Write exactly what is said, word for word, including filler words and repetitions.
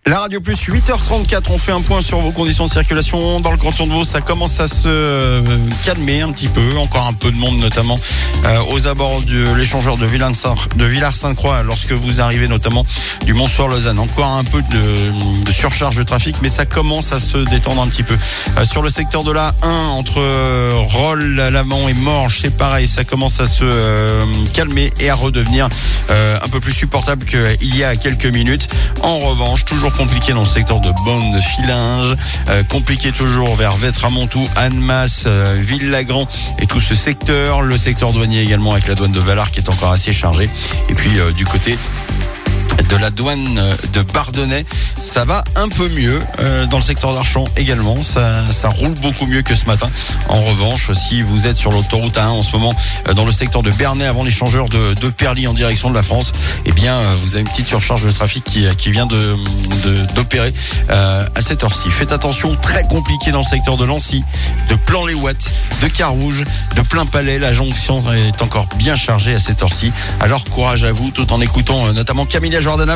La Radio Plus, huit heures trente-quatre, on fait un point sur vos conditions de circulation dans le canton de Vaud. Ça commence à se calmer un petit peu, encore un peu de monde notamment euh, aux abords de l'échangeur de Villars-Sainte-Croix lorsque vous arrivez notamment du Mont-Soir-Lausanne. Encore un peu de, de surcharge de trafic, mais ça commence à se détendre un petit peu. Euh, sur le secteur de la un, entre euh, Rolle, Lamont et Morges, c'est pareil, ça commence à se euh, calmer et à redevenir euh, un peu plus supportable qu'il y a quelques minutes. En revanche, toujours compliqué dans le secteur de Bonne, de Fillinges, euh, compliqué toujours vers Vetramontou, Annemasse, euh, Ville-Lagrand et tout ce secteur. Le secteur douanier également avec la douane de Valar qui est encore assez chargée. Et puis euh, du côté de la douane de Bardonnay, ça va un peu mieux euh, dans le secteur d'Archamps également, ça, ça roule beaucoup mieux que ce matin. En revanche, si vous êtes sur l'autoroute A un en ce moment euh, dans le secteur de Bernay avant l'échangeur de, de Perly en direction de la France, eh bien euh, vous avez une petite surcharge de trafic qui, qui vient de, de, d'opérer euh, à cette heure-ci. Faites attention, très compliqué dans le secteur de Lancy, de Plan-les-Ouates, de Carouge, de Plain-Palais. La jonction est encore bien chargée à cette heure-ci. Alors courage à vous, tout en écoutant euh, notamment Camilla Jordana.